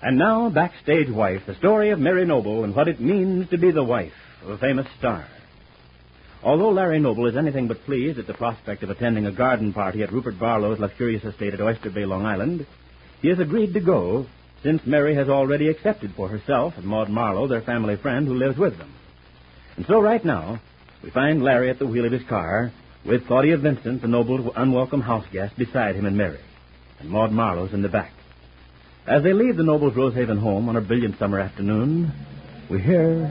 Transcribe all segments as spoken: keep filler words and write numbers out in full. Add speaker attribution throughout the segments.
Speaker 1: And now, Backstage Wife, the story of Mary Noble and what it means to be the wife of a famous star. Although Larry Noble is anything but pleased at the prospect of attending a garden party at Rupert Barlow's luxurious estate at Oyster Bay, Long Island, he has agreed to go, since Mary has already accepted for herself and Maud Marlowe their family friend who lives with them. And so right now, we find Larry at the wheel of his car, with Claudia Vincent, the Noble unwelcome house guest, beside him and Mary, and Maud Marlowe's in the back. As they leave the Noble's Rosehaven home on a brilliant summer afternoon, we hear...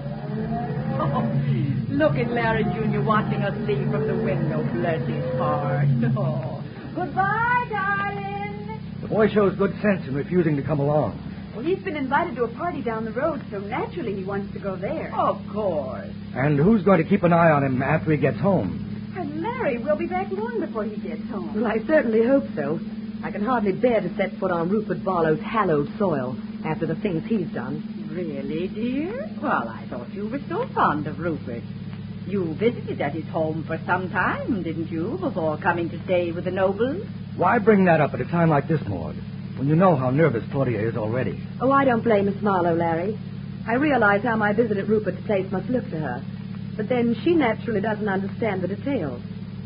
Speaker 2: Oh, look at Larry Junior watching us leave from the window. Bless his heart. Oh. Goodbye, darling.
Speaker 3: The boy shows good sense in refusing to come along.
Speaker 4: Well, he's been invited to a party down the road, so naturally he wants to go there.
Speaker 2: Of course.
Speaker 3: And who's going to keep an eye on him after he gets home?
Speaker 4: And Larry will be back long before he gets home.
Speaker 5: Well, I certainly hope so. I can hardly bear to set foot on Rupert Barlow's hallowed soil after the things he's done.
Speaker 2: Really, dear? Well, I thought you were so fond of Rupert. You visited at his home for some time, didn't you, before coming to stay with the Nobles?
Speaker 3: Why bring that up at a time like this, Maud, when you know how nervous Claudia is already?
Speaker 5: Oh, I don't blame Miss Marlowe, Larry. I realize how my visit at Rupert's place must look to her. But then she naturally doesn't understand the details.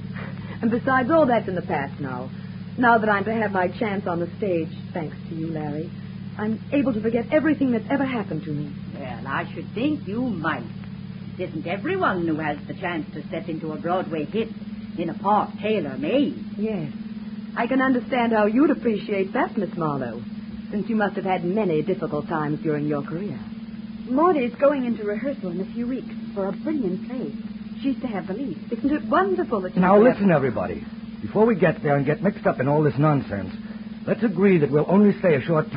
Speaker 5: And besides, all that's in the past now. Now that I'm to have my chance on the stage, thanks to you, Larry, I'm able to forget everything that's ever happened to me.
Speaker 2: Well, I should think you might. It isn't everyone who has the chance to step into a Broadway hit in a part tailor-made.
Speaker 5: Yes. I can understand how you'd appreciate that, Miss Marlowe, since you must have had many difficult times during your career.
Speaker 4: Maudie's going into rehearsal in a few weeks for a brilliant play. She's to have the lead.
Speaker 5: Isn't it wonderful that you...
Speaker 3: Now,
Speaker 5: have...
Speaker 3: listen, everybody. Before we get there and get mixed up in all this nonsense, let's agree that we'll only stay a short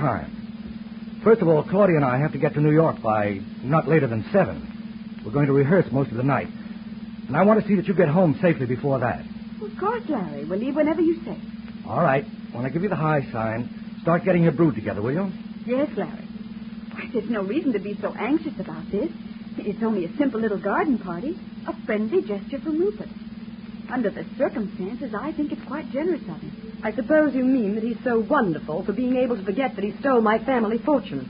Speaker 3: time. First of all, Claudia and I have to get to New York by not later than seven. We're going to rehearse most of the night. And I want to see that you get home safely before that.
Speaker 4: Of course, Larry. We'll leave whenever you say.
Speaker 3: All right. When I give you the high sign, start getting your brood together, will you?
Speaker 4: Yes, Larry. Why, there's no reason to be so anxious about this. It's only a simple little garden party, a friendly gesture from Rupert. Under the circumstances, I think it's quite generous of him.
Speaker 5: I suppose you mean that he's so wonderful for being able to forget that he stole my family fortune.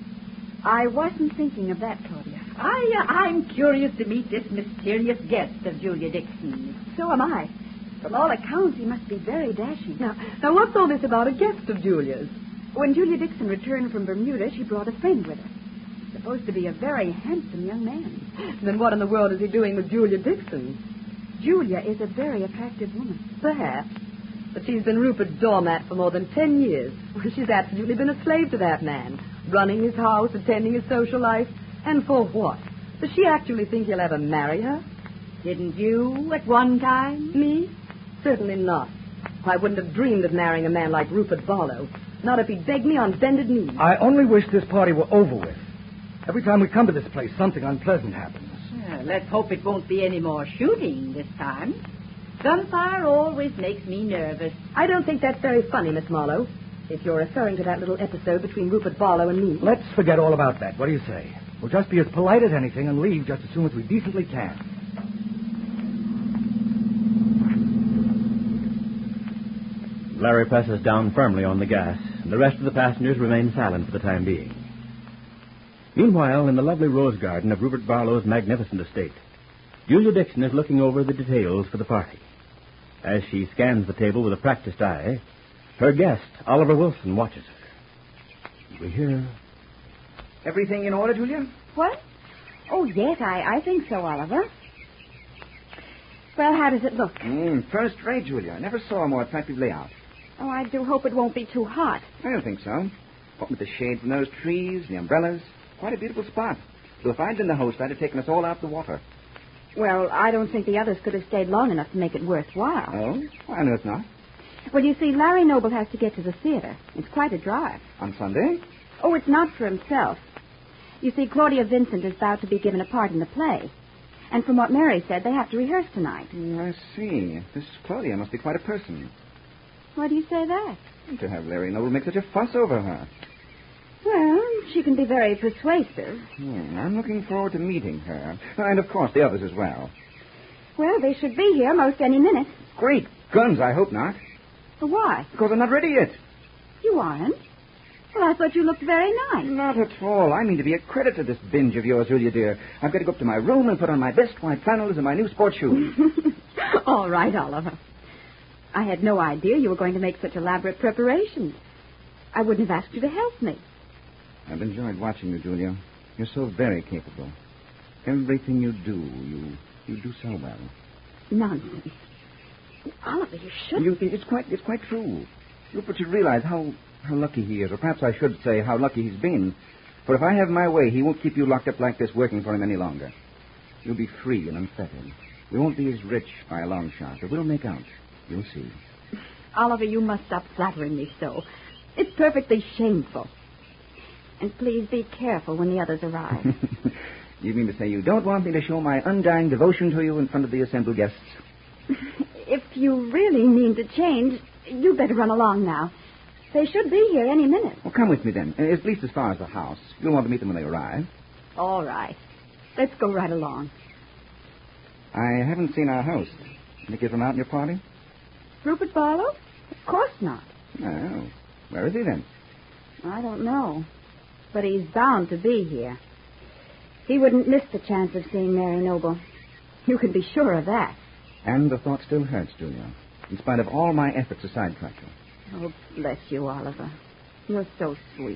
Speaker 4: I wasn't thinking of that, Claudia.
Speaker 2: I, uh, I'm curious to meet this mysterious guest of Julia Dixon.
Speaker 4: So am I. From all accounts, he must be very dashing.
Speaker 5: Now, now what's all this about a guest of Julia's?
Speaker 4: When Julia Dixon returned from Bermuda, she brought a friend with her. Supposed to be a very handsome young man.
Speaker 5: Then what in the world is he doing with Julia Dixon?
Speaker 4: Julia is a very attractive woman.
Speaker 5: Perhaps. But she's been Rupert's doormat for more than ten years. She's absolutely been a slave to that man, running his house, attending his social life. And for what? Does she actually think he'll ever marry her?
Speaker 2: Didn't you at one time?
Speaker 5: Me? Certainly not. I wouldn't have dreamed of marrying a man like Rupert Barlow. Not if he begged me on bended knees.
Speaker 3: I only wish this party were over with. Every time we come to this place, something unpleasant happens.
Speaker 2: Well, let's hope it won't be any more shooting this time. Gunfire always makes me nervous.
Speaker 5: I don't think that's very funny, Miss Marlowe, if you're referring to that little episode between Rupert Barlow and me.
Speaker 3: Let's forget all about that. What do you say? We'll just be as polite as anything and leave just as soon as we decently can.
Speaker 1: Larry presses down firmly on the gas, and the rest of the passengers remain silent for the time being. Meanwhile, in the lovely rose garden of Rupert Barlow's magnificent estate, Julia Dixon is looking over the details for the party. As she scans the table with a practiced eye, her guest, Oliver Wilson, watches her. We hear...
Speaker 6: Everything in order, Julia?
Speaker 4: What? Oh, yes, I, I think so, Oliver. Well, how does it look?
Speaker 6: Mm, first rate, Julia. I never saw a more attractive layout.
Speaker 4: Oh, I do hope it won't be too hot.
Speaker 6: I don't think so. What with the shade from those trees, the umbrellas, quite a beautiful spot. So if I'd been the host, I'd have taken us all out the water.
Speaker 4: Well, I don't think the others could have stayed long enough to make it worthwhile.
Speaker 6: Oh? Why on earth not?
Speaker 4: Well, you see, Larry Noble has to get to the theater. It's quite a drive.
Speaker 6: On Sunday?
Speaker 4: Oh, it's not for himself. You see, Claudia Vincent is about to be given a part in the play. And from what Mary said, they have to rehearse tonight.
Speaker 6: Mm, I see. This Claudia must be quite a person.
Speaker 4: Why do you say that?
Speaker 6: To have Larry Noble make such a fuss over her.
Speaker 4: Well, she can be very persuasive.
Speaker 6: Hmm, I'm looking forward to meeting her. And, of course, the others as well.
Speaker 4: Well, they should be here most any minute.
Speaker 6: Great guns, I hope not.
Speaker 4: Why?
Speaker 6: Because I'm not ready yet.
Speaker 4: You aren't? Well, I thought you looked very nice.
Speaker 6: Not at all. I mean to be a credit to this binge of yours, Julia, dear. I've got to go up to my room and put on my best white flannels and my new sport shoes.
Speaker 4: All right, Oliver. I had no idea you were going to make such elaborate preparations. I wouldn't have asked you to help me.
Speaker 6: I've enjoyed watching you, Julia. You're so very capable. Everything you do, you you do so well.
Speaker 4: Nonsense. Oliver, you should...
Speaker 6: You, it's quite it's quite true. Rupert should realize how, how lucky he is, or perhaps I should say how lucky he's been. For if I have my way, he won't keep you locked up like this working for him any longer. You'll be free and unfettered. We won't be as rich by a long shot, but we'll make out. You'll see.
Speaker 4: Oliver, you must stop flattering me so. It's perfectly shameful. And please be careful when the others arrive.
Speaker 6: You mean to say you don't want me to show my undying devotion to you in front of the assembled guests?
Speaker 4: If you really mean to change, you'd better run along now. They should be here any minute.
Speaker 6: Well, come with me then, at least as far as the house. You'll want to meet them when they arrive.
Speaker 4: All right. Let's go right along.
Speaker 6: I haven't seen our host. Think he's from out in your party?
Speaker 4: Rupert Barlow? Of course not.
Speaker 6: Oh. Where is he then?
Speaker 4: I don't know. But he's bound to be here. He wouldn't miss the chance of seeing Mary Noble. You can be sure of that.
Speaker 6: And the thought still hurts, Julia, in spite of all my efforts to sidetrack you.
Speaker 4: Oh, bless you, Oliver. You're so sweet.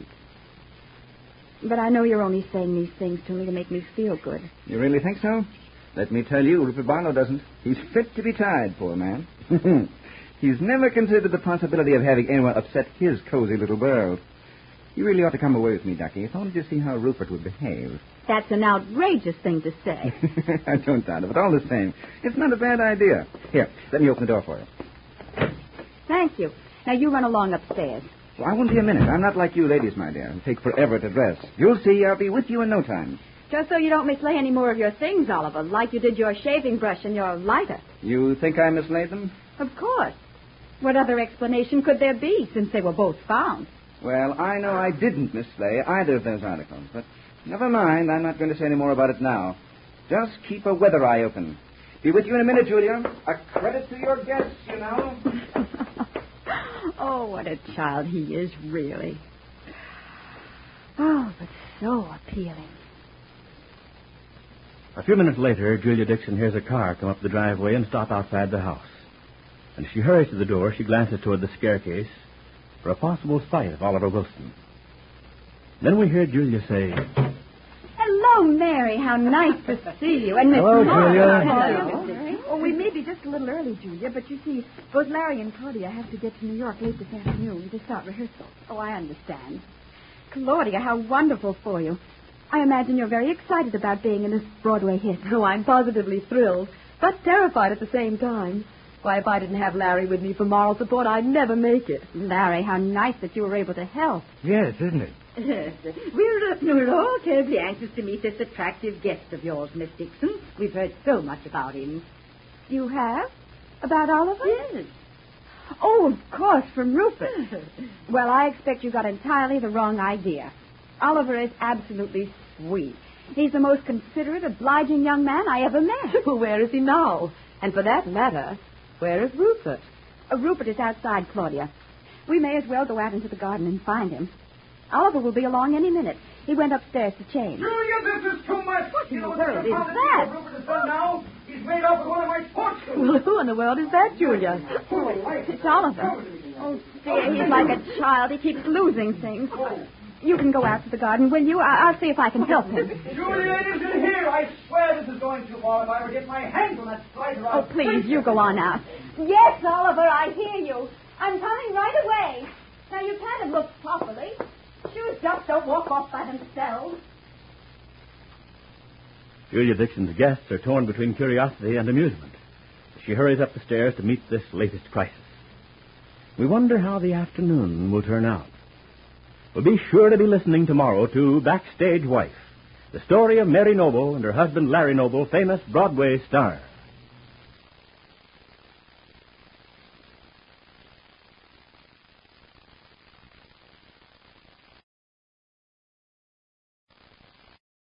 Speaker 4: But I know you're only saying these things to me to make me feel good.
Speaker 6: You really think so? Let me tell you, Rupert Barlow doesn't. He's fit to be tied, poor man. He's never considered the possibility of having anyone upset his cozy little world. You really ought to come away with me, Ducky, if only to see how Rupert would behave.
Speaker 4: That's an outrageous thing to say.
Speaker 6: I don't doubt it, but all the same, it's not a bad idea. Here, let me open the door for you.
Speaker 4: Thank you. Now you run along upstairs.
Speaker 6: Well, I won't be a minute. I'm not like you ladies, my dear, and take forever to dress. You'll see I'll be with you in no time.
Speaker 4: Just so you don't mislay any more of your things, Oliver, like you did your shaving brush and your lighter.
Speaker 6: You think I mislaid them?
Speaker 4: Of course. What other explanation could there be, since they were both found?
Speaker 6: Well, I know I didn't mislay either of those articles, but never mind. I'm not going to say any more about it now. Just keep a weather eye open. Be with you in a minute, Julia. A credit to your guests, you know.
Speaker 4: Oh, what a child he is, really. Oh, but so appealing.
Speaker 1: A few minutes later, Julia Dixon hears a car come up the driveway and stop outside the house. And as she hurries to the door, she glances toward the staircase for a possible sight of Oliver Wilson. Then we hear Julia say,
Speaker 4: Hello, Mary. How nice to see you. And Miss
Speaker 3: Hello,
Speaker 4: Martha.
Speaker 3: Julia.
Speaker 4: Hello.
Speaker 7: Oh, we may be just a little early, Julia, but you see, both Larry and Claudia have to get to New York late this afternoon to start rehearsal.
Speaker 4: Oh, I understand. Claudia, how wonderful for you. I imagine you're very excited about being in this Broadway hit.
Speaker 5: Oh, I'm positively thrilled, but terrified at the same time. Why, if I didn't have Larry with me for moral support, I'd never make it.
Speaker 4: Larry, how nice that you were able to help.
Speaker 3: Yes, isn't it?
Speaker 2: Yes, we're, uh, we're all terribly anxious to meet this attractive guest of yours, Miss Dixon. We've heard so much about him.
Speaker 4: You have? About Oliver?
Speaker 2: Yes.
Speaker 4: Oh, of course, from Rupert. Well, I expect you got entirely the wrong idea. Oliver is absolutely sweet. He's the most considerate, obliging young man I ever met.
Speaker 5: Well, where is he now? And for that matter, where is Rupert?
Speaker 4: Uh, Rupert is outside, Claudia. We may as well go out into the garden and find him. Oliver will be along any minute. He went upstairs to change.
Speaker 3: Julia, this is too much.
Speaker 4: What in the world is that?
Speaker 3: Rupert has done now. He's made off with one of my sports shoes.
Speaker 5: Well, who in the world is that, Julia?
Speaker 4: Oh, it's Oliver. Oh, dear, he's like a child. He keeps losing things. You can go out to the garden, will you? I- I'll see if I can help him.
Speaker 3: Julia isn't here. I swear this is going too far. If I ever get my hands on that slider,
Speaker 4: Oh, please, you go on out. Yes, Oliver, I hear you. I'm coming right away. Now, you can't have looked properly. Shoes just don't walk off by themselves.
Speaker 1: Julia Dixon's guests are torn between curiosity and amusement. She hurries up the stairs to meet this latest crisis. We wonder how the afternoon will turn out. We'll be sure to be listening tomorrow to Backstage Wife, the story of Mary Noble and her husband Larry Noble, famous Broadway stars.